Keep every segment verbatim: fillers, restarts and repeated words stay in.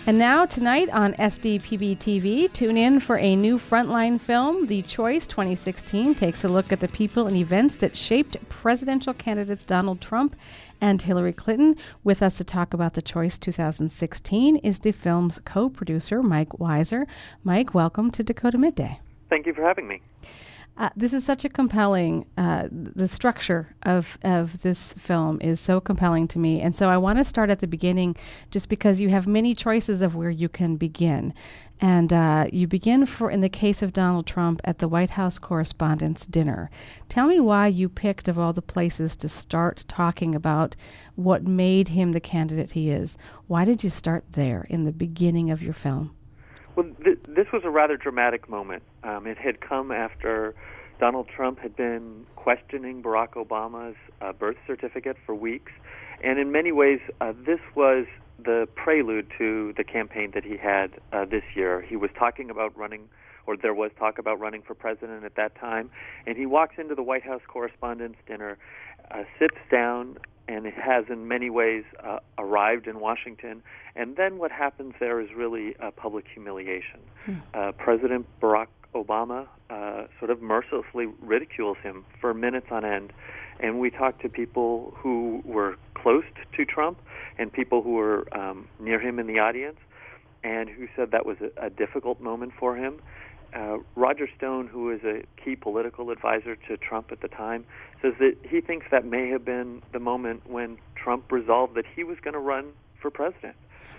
And now, tonight on S D P B T V, tune in for a new Frontline film. The Choice twenty sixteen takes a look at the people and events that shaped presidential candidates Donald Trump and Hillary Clinton. With us to talk about The Choice twenty sixteen is the film's co-producer, Mike Weiser. Mike, welcome to Dakota Midday. Thank you for having me. Uh, this is such a compelling, uh, the structure of, of this film is so compelling to me. And so I want to start at the beginning just because you have many choices of where you can begin. And uh, you begin, for in the case of Donald Trump, at the White House Correspondents' Dinner. Tell me why you picked, of all the places, to start talking about what made him the candidate he is. Why did you start there in the beginning of your film? Well, th- this was a rather dramatic moment. Um, it had come after Donald Trump had been questioning Barack Obama's uh, birth certificate for weeks. And in many ways, uh, this was the prelude to the campaign that he had uh, this year. He was talking about running, or there was talk about running for president at that time. And he walks into the White House Correspondents' Dinner, uh, sits down, and it has in many ways uh, arrived in Washington. And then what happens there is really a public humiliation. Hmm. Uh, President Barack Obama uh, sort of mercilessly ridicules him for minutes on end. And we talked to people who were close to Trump and people who were um, near him in the audience and who said that was a, a difficult moment for him. Uh, Roger Stone, who is a key political advisor to Trump at the time, says that he thinks that may have been the moment when Trump resolved that he was going to run for president.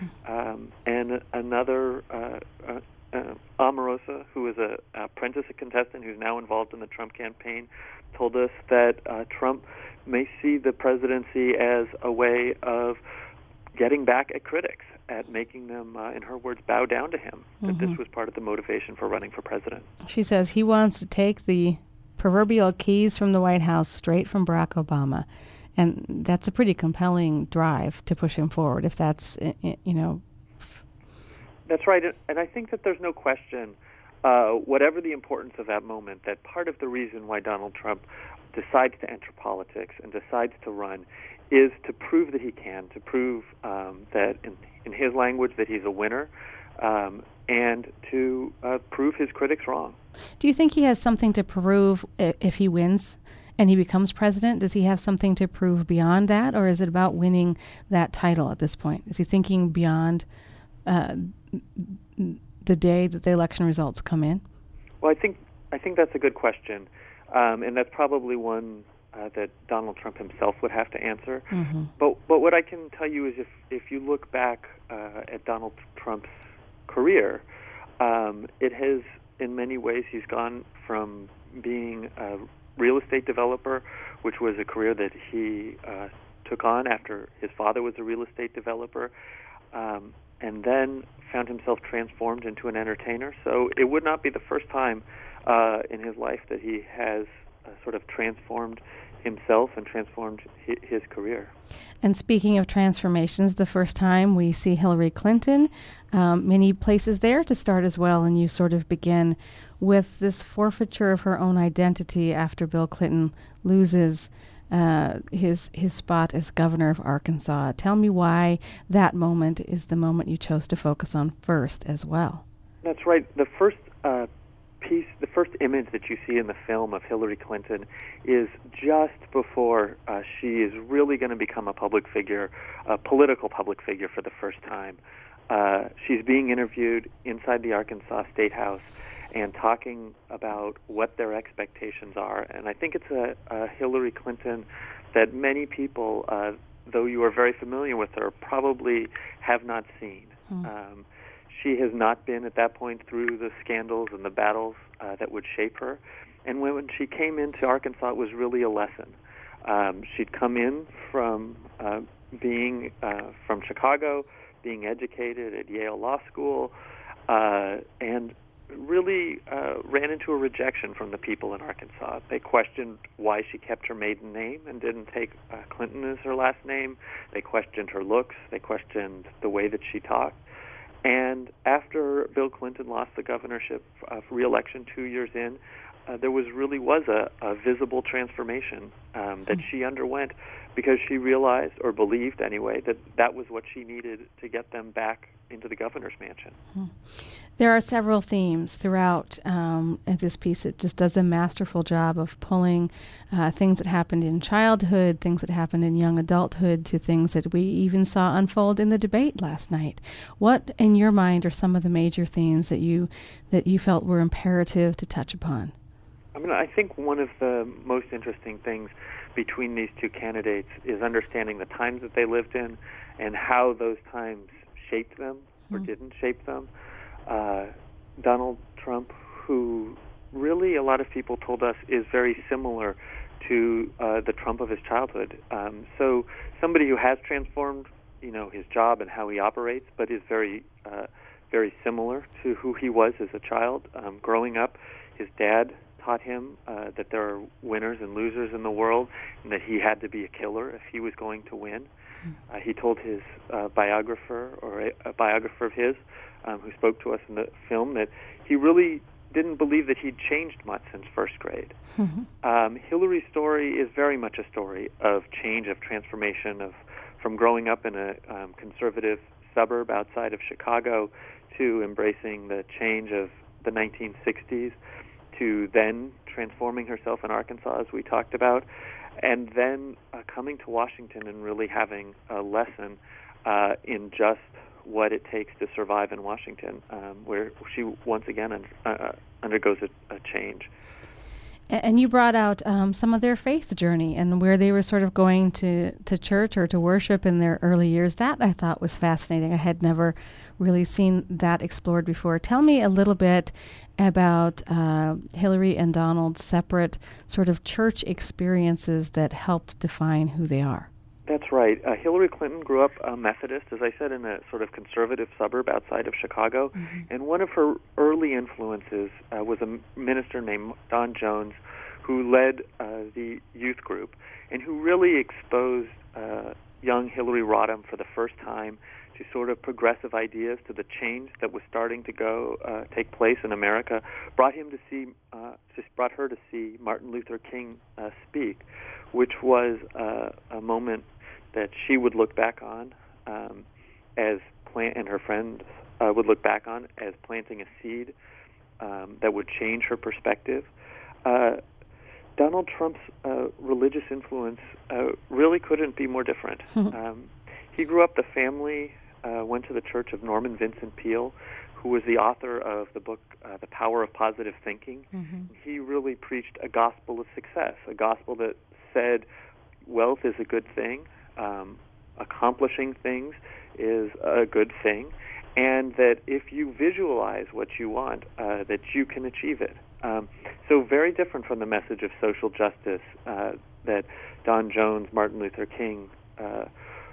Um, and another, uh, uh, uh, Omarosa, who is a apprentice contestant who's now involved in the Trump campaign, told us that uh, Trump may see the presidency as a way of getting back at critics, at making them, uh, in her words, bow down to him, that mm-hmm. this was part of the motivation for running for president. She says he wants to take the proverbial keys from the White House straight from Barack Obama. And that's a pretty compelling drive to push him forward, if that's, you know. That's right. And I think that there's no question, uh, whatever the importance of that moment, that part of the reason why Donald Trump decides to enter politics and decides to run is to prove that he can, to prove um, that, in, in his language, that he's a winner, um, and to uh, prove his critics wrong. Do you think he has something to prove if he wins and he becomes president? Does he have something to prove beyond that, or is it about winning that title at this point? Is he thinking beyond uh, the day that the election results come in? Well, I think I think that's a good question, um, and that's probably one Uh, that Donald Trump himself would have to answer. Mm-hmm. But but what I can tell you is if, if you look back uh, at Donald Trump's career, um, it has, in many ways, he's gone from being a real estate developer, which was a career that he uh, took on after his father was a real estate developer, um, and then found himself transformed into an entertainer. So it would not be the first time uh, in his life that he has uh, sort of transformed himself and transformed hi- his career. And speaking of transformations, the first time we see Hillary Clinton, um, many places there to start as well, and you sort of begin with this forfeiture of her own identity after Bill Clinton loses uh, his his spot as governor of Arkansas. Tell me why that moment is the moment you chose to focus on first as well. That's right. The first uh, piece, the first image that you see in the film of Hillary Clinton is just before uh, she is really going to become a public figure, a political public figure for the first time. Uh, she's being interviewed inside the Arkansas State House and talking about what their expectations are. And I think it's a, a Hillary Clinton that many people, uh, though you are very familiar with her, probably have not seen. Hmm. Um, She has not been, at that point, through the scandals and the battles uh, that would shape her. And when, when she came into Arkansas, it was really a lesson. Um, she'd come in from uh, being uh, from Chicago, being educated at Yale Law School, uh, and really uh, ran into a rejection from the people in Arkansas. They questioned why she kept her maiden name and didn't take uh, Clinton as her last name. They questioned her looks. They questioned the way that she talked. And after Bill Clinton lost the governorship uh, re-election two years in, uh, there was really was a, a visible transformation um, that she underwent because she realized, or believed anyway, that that was what she needed to get them back into the governor's mansion. Hmm. There are several themes throughout um, this piece. It just does a masterful job of pulling uh, things that happened in childhood, things that happened in young adulthood, to things that we even saw unfold in the debate last night. What, in your mind, are some of the major themes that you that you felt were imperative to touch upon? I mean, I think one of the most interesting things between these two candidates is understanding the times that they lived in and how those times shaped them or mm. didn't shape them. Uh, Donald Trump, who really a lot of people told us is very similar to uh, the Trump of his childhood. Um, so somebody who has transformed, you know, his job and how he operates, but is very, uh, very similar to who he was as a child. Um, growing up, his dad taught him uh, that there are winners and losers in the world, and that he had to be a killer if he was going to win. Uh, he told his uh, biographer, or a, a biographer of his, um, who spoke to us in the film, that he really didn't believe that he'd changed much since first grade. Mm-hmm. Um, Hillary's story is very much a story of change, of transformation, of from growing up in a um, conservative suburb outside of Chicago to embracing the change of the nineteen sixties, to then transforming herself in Arkansas, as we talked about, and then uh, coming to Washington and really having a lesson uh, in just what it takes to survive in Washington, um, where she once again un- uh, undergoes a, a change. And you brought out um, some of their faith journey and where they were sort of going to, to church or to worship in their early years. That I thought was fascinating. I had never really seen that explored before. Tell me a little bit about uh, Hillary and Donald's separate sort of church experiences that helped define who they are. That's right. Uh, Hillary Clinton grew up a Methodist, as I said, in a sort of conservative suburb outside of Chicago. Mm-hmm. And one of her early influences uh, was a minister named Don Jones, who led uh, the youth group and who really exposed uh, young Hillary Rodham for the first time to sort of progressive ideas, to the change that was starting to go uh, take place in America. Brought him to see, uh, just brought her to see Martin Luther King uh, speak, which was uh, a moment that she would look back on um, as plant, and her friends uh, would look back on as planting a seed um, that would change her perspective. Uh, Donald Trump's uh, religious influence uh, really couldn't be more different. um, he grew up, the family uh, went to the Church of Norman Vincent Peale, who was the author of the book uh, The Power of Positive Thinking. Mm-hmm. He really preached a gospel of success, a gospel that said wealth is a good thing, um, accomplishing things is a good thing, and that if you visualize what you want, uh, that you can achieve it. Um, so very different from the message of social justice uh, that Don Jones, Martin Luther King uh,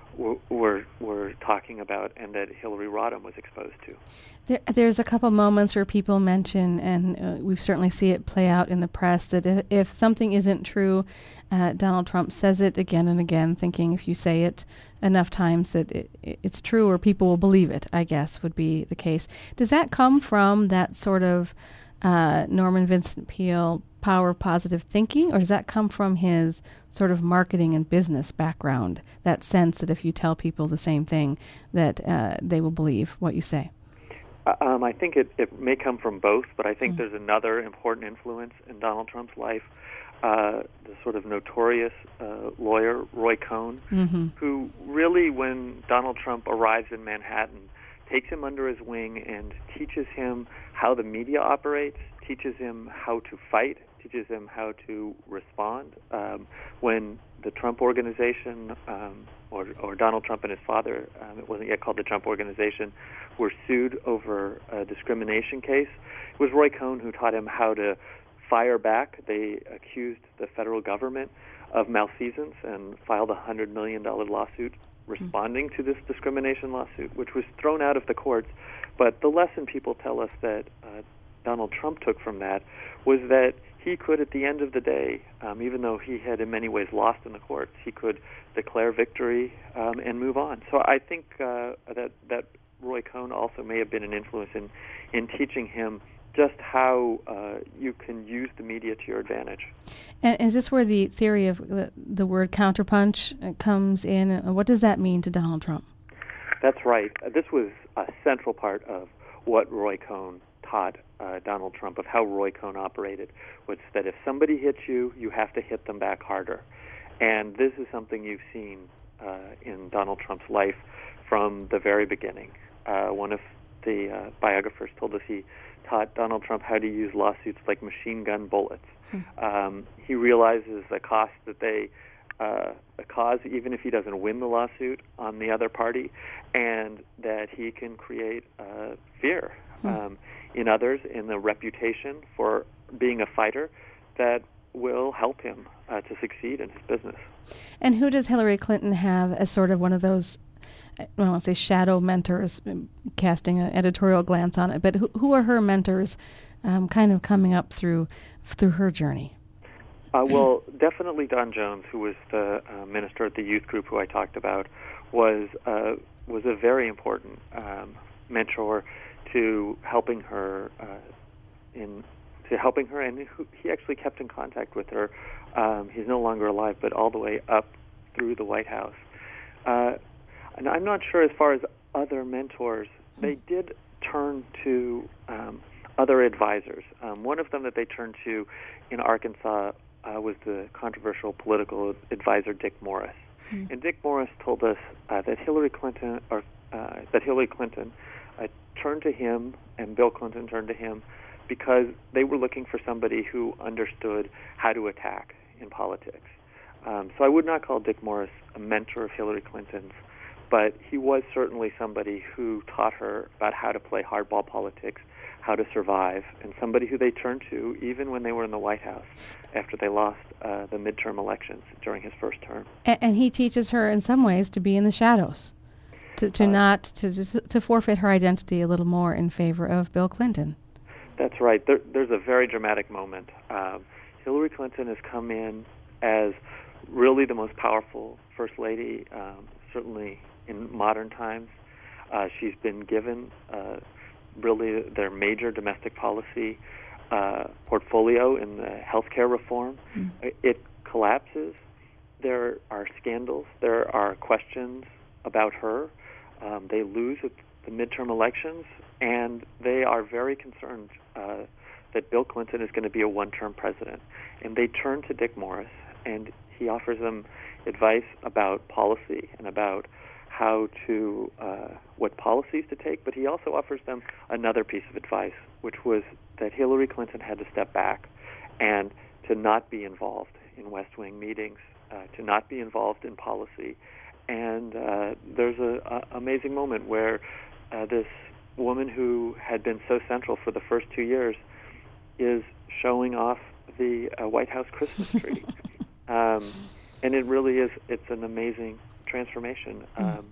were were talking about, and that Hillary Rodham was exposed to. There, there's a couple moments where people mention, and uh, we certainly see it play out in the press, that if, if something isn't true, uh, Donald Trump says it again and again, thinking if you say it enough times that it, it's true or people will believe it, I guess would be the case. Does that come from that sort of uh, Norman Vincent Peale power of positive thinking, or does that come from his sort of marketing and business background, that sense that if you tell people the same thing, that uh, they will believe what you say? Uh, um, I think it, it may come from both, but I think mm. there's another important influence in Donald Trump's life, uh, the sort of notorious uh, lawyer, Roy Cohn, mm-hmm. who really, when Donald Trump arrives in Manhattan, takes him under his wing and teaches him how the media operates, teaches him how to fight, teaches him how to respond. Um, when the Trump Organization, um, or, or Donald Trump and his father, um, it wasn't yet called the Trump Organization, were sued over a discrimination case, it was Roy Cohn who taught him how to fire back. They accused the federal government of malfeasance and filed a one hundred million dollars lawsuit responding mm-hmm. to this discrimination lawsuit, which was thrown out of the courts. But the lesson people tell us that uh, Donald Trump took from that was that he could, at the end of the day, um, even though he had in many ways lost in the courts, he could declare victory um, and move on. So I think uh, that that Roy Cohn also may have been an influence in, in teaching him just how uh, you can use the media to your advantage. And is this where the theory of the, the word counterpunch comes in? What does that mean to Donald Trump? That's right. Uh, This was a central part of what Roy Cohn taught uh, Donald Trump, of how Roy Cohn operated, was that if somebody hits you, you have to hit them back harder. And this is something you've seen uh, in Donald Trump's life from the very beginning. Uh, one of the uh, biographers told us he taught Donald Trump how to use lawsuits like machine gun bullets. Hmm. Um, he realizes the cost that they uh, cause, even if he doesn't win the lawsuit, on the other party, and that he can create uh, fear hmm. um, in others, in the reputation for being a fighter that will help him uh, to succeed in his business. And who does Hillary Clinton have as sort of one of those, I don't want to say shadow mentors, casting an editorial glance on it, but who, who are her mentors um, kind of coming up through through her journey? Uh, well, definitely Don Jones, who was the uh, minister at the youth group who I talked about, was uh, was a very important um, mentor to helping her uh, in to helping her, and who, he actually kept in contact with her. Um, he's no longer alive, but all the way up through the White House. Uh, and I'm not sure as far as other mentors. They did turn to um, other advisors. Um, one of them that they turned to in Arkansas uh, was the controversial political advisor Dick Morris. Mm-hmm. And Dick Morris told us uh, that Hillary Clinton, or uh, that Hillary Clinton, uh, turned to him, and Bill Clinton turned to him, because they were looking for somebody who understood how to attack in politics. Um, so I would not call Dick Morris a mentor of Hillary Clinton's, but he was certainly somebody who taught her about how to play hardball politics, how to survive, and somebody who they turned to even when they were in the White House after they lost uh, the midterm elections during his first term. And, and he teaches her in some ways to be in the shadows, to, to uh, not, to, to, to forfeit her identity a little more in favor of Bill Clinton. That's right. There, there's a very dramatic moment. Um, Hillary Clinton has come in as really the most powerful First Lady, um, certainly in modern times. Uh, she's been given uh, really their major domestic policy uh, portfolio in the health care reform. Mm. It collapses. There are scandals. There are questions about her. Um, they lose at the midterm elections, and they are very concerned uh, that Bill Clinton is going to be a one-term president. And they turn to Dick Morris, and he offers them advice about policy and about how to, uh, what policies to take, but he also offers them another piece of advice, which was that Hillary Clinton had to step back and to not be involved in West Wing meetings, uh, to not be involved in policy. And uh, there's an amazing moment where uh, this woman who had been so central for the first two years is showing off the uh, White House Christmas tree. um, and it really is, it's an amazing transformation um, mm.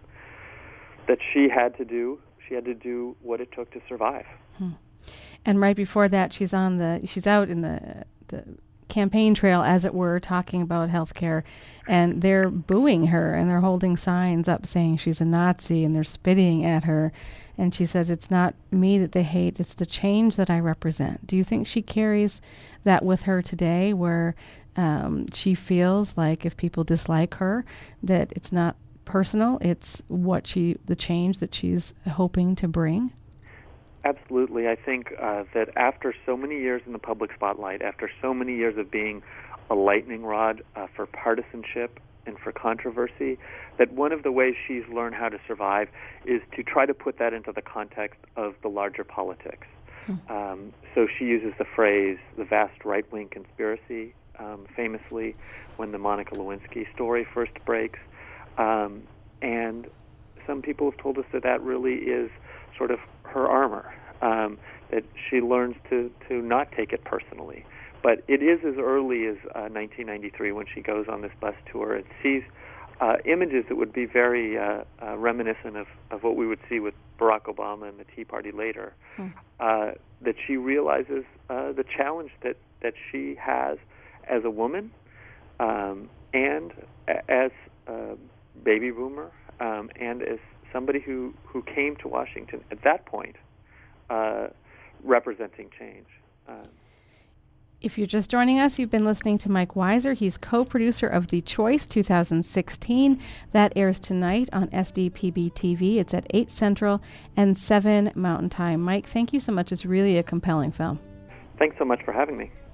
that she had to do. She had to do what it took to survive. Hmm. And right before that, she's on the, she's out in the, the campaign trail, as it were, talking about health care, and they're booing her, and they're holding signs up saying she's a Nazi, and they're spitting at her. And she says, it's not me that they hate, it's the change that I represent. Do you think she carries that with her today, where um, she feels like if people dislike her, that it's not personal, it's what she, the change that she's hoping to bring? Absolutely. I think uh, that after so many years in the public spotlight, after so many years of being a lightning rod uh, for partisanship and for controversy, that one of the ways she's learned how to survive is to try to put that into the context of the larger politics. Hmm. Um, so she uses the phrase, the vast right-wing conspiracy, um, famously when the Monica Lewinsky story first breaks. Um, and some people have told us that that really is sort of her armor, um, that she learns to, to not take it personally. But it is as early as uh, nineteen ninety-three when she goes on this bus tour and sees uh, images that would be very uh, uh, reminiscent of, of what we would see with Barack Obama and the Tea Party later, hmm. uh, that she realizes uh, the challenge that, that she has as a woman um, and a- as a baby boomer um, and as somebody who, who came to Washington at that point uh, representing change. Um, If you're just joining us, you've been listening to Mike Weiser. He's co-producer of The Choice two thousand sixteen. That airs tonight on S D P B T V. It's at eight Central and seven Mountain Time. Mike, thank you so much. It's really a compelling film. Thanks so much for having me.